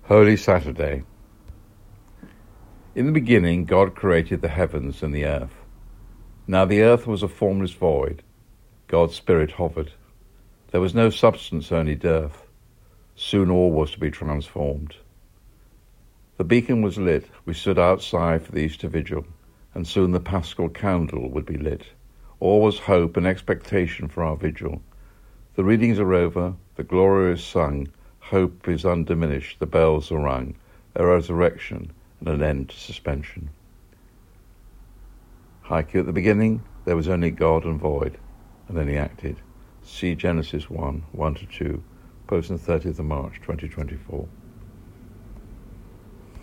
Holy Saturday. In the beginning, God created the heavens and the earth. Now the earth was a formless void. God's Spirit hovered. There was no substance, only dearth. Soon all was to be transformed. The beacon was lit. We stood outside for the Easter Vigil, and soon the Paschal candle would be lit. All was hope and expectation for our vigil. The readings are over, the glory is sung, hope is undiminished, the bells are rung, a resurrection and an end to suspension. Haiku: at the beginning there was only God and void, and then he acted. See Genesis 1:1-2, posted on the 30th of March 2024.